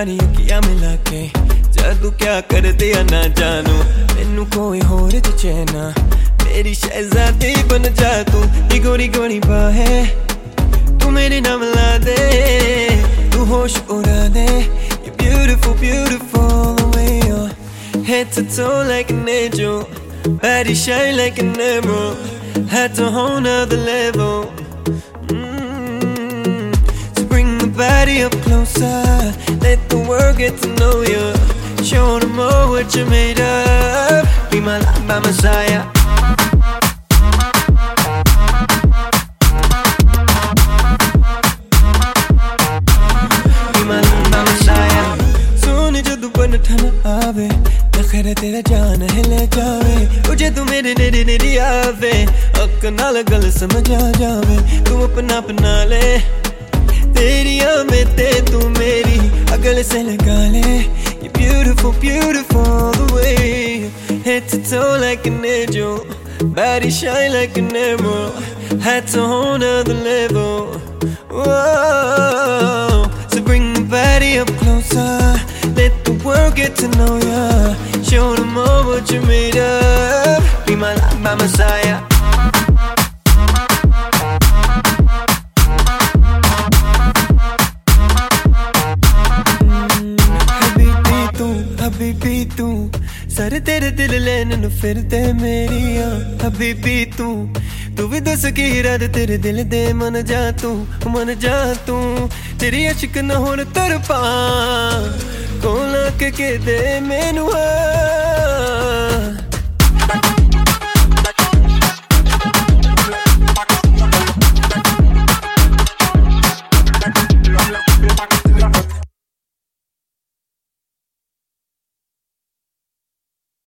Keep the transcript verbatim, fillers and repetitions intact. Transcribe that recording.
सारी अखियां मिला के जादू क्या कर दिया ना जानू मैनू कोई होर च चैना मेरी शहजादी बन जा तू नी गोरी गोरी बाहें तू मेरे नाम ला दे तू होश उड़ा दे You're beautiful, beautiful the way you're head to toe like an angel body shine like an emerald had to whole nother level mm-hmm. So bring the body up closer let the world get to know you show them all what you're made of be my light, my messiah ठन आवे नखरे तेरा जान हिले जावे उजे तू मेरे नेड़े नेड़े आवे अक नाल गल समझ आ जावे तू अपना अपना ले तेरी में ते तू मेरी अगल से लगा ले You're beautiful, beautiful the way head to toe like an angel body shine like an emerald had to whole nother level Whoa. So bring the body up closer let the world get to know ya show them all what you're made of be my light, my messiah Habibi तू हबीबी तू sir तेरे दिल लेने नु फिरदे मेरिया हबीबी तू तू भी दस की रात तेरे दिल दे मन जा तू मन जा तू तेरी अश्क न होन तरपा कोला के दे मैनू